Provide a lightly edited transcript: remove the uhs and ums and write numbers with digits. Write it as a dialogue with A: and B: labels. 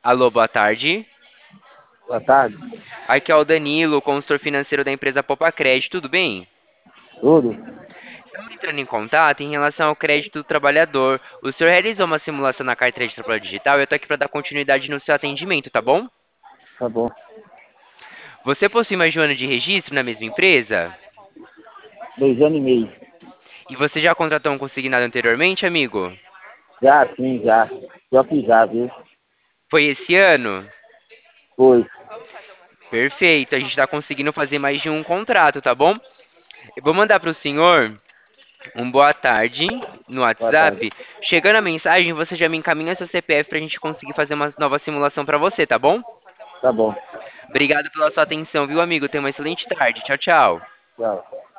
A: Alô, boa tarde.
B: Boa tarde.
A: Aqui é o Danilo, consultor financeiro da empresa Popacred, tudo bem?
B: Tudo?
A: Estamos entrando em contato em relação ao crédito do trabalhador. O senhor realizou uma simulação na carteira de trabalho digital e eu estou aqui para dar continuidade no seu atendimento, tá bom?
B: Tá bom.
A: Você possui mais de um ano de registro na mesma empresa?
B: 2 anos e meio.
A: E você já contratou um consignado anteriormente, amigo?
B: Já, sim, já. Pior que já, viu?
A: Foi esse ano?
B: Foi.
A: Perfeito, a gente está conseguindo fazer mais de um contrato, tá bom? Eu vou mandar para o senhor um boa tarde no
B: Boa tarde.
A: WhatsApp. Chegando a mensagem, você já me encaminha seu CPF para a gente conseguir fazer uma nova simulação para você, tá bom?
B: Tá bom.
A: Obrigado pela sua atenção, viu, amigo? Tenha uma excelente tarde. Tchau, tchau.
B: Tchau.